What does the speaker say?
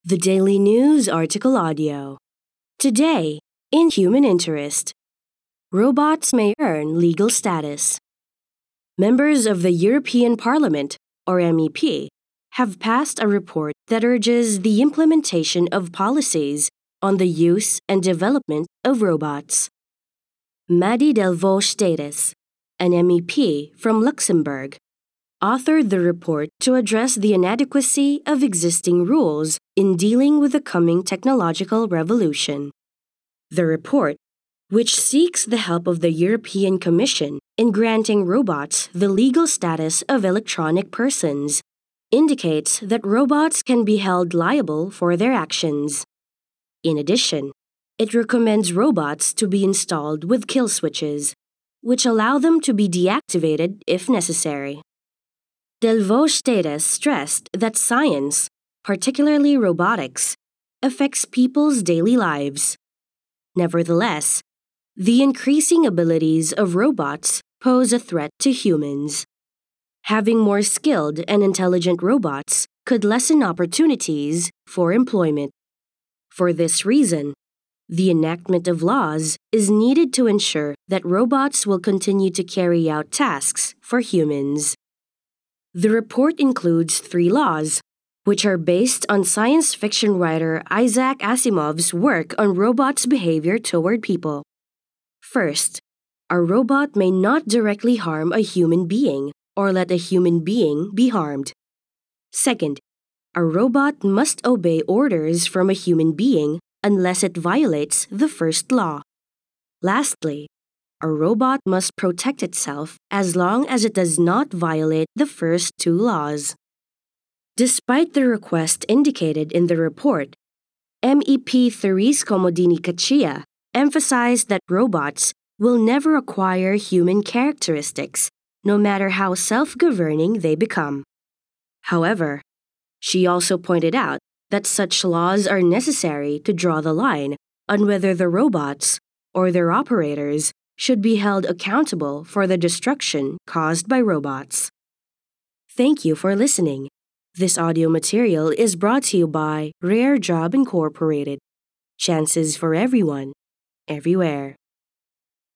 The Daily News Article Audio. Today, in Human Interest, robots may earn legal status. Members of the European Parliament, or MEP, have passed a report that urges the implementation of policies on the use and development of robots. Mady Delvaux-Steytès, an MEP from Luxembourg, authored the report to address the inadequacy of existing rules in dealing with the coming technological revolution. The report, which seeks the help of the European Commission in granting robots the legal status of electronic persons, indicates that robots can be held liable for their actions. In addition, it recommends robots to be installed with kill switches, which allow them to be deactivated if necessary. Delvaux-Steytès stressed that science, particularly robotics, affects people's daily lives. Nevertheless, the increasing abilities of robots pose a threat to humans. Having more skilled and intelligent robots could lessen opportunities for employment. For this reason, the enactment of laws is needed to ensure that robots will continue to carry out tasks for humans. The report includes 3 laws, which are based on science fiction writer Isaac Asimov's work on robots' behavior toward people. First, a robot may not directly harm a human being or let a human being be harmed. Second, a robot must obey orders from a human being unless it violates the first law. Lastly, a robot must protect itself as long as it does not violate the first 2 laws. Despite the request indicated in the report, MEP Therese Comodini-Cachia emphasized that robots will never acquire human characteristics, no matter how self-governing they become. However, she also pointed out that such laws are necessary to draw the line on whether the robots, or their operators, should be held accountable for the destruction caused by robots. Thank you for listening. This audio material is brought to you by Rare Job Incorporated. Chances for everyone, everywhere.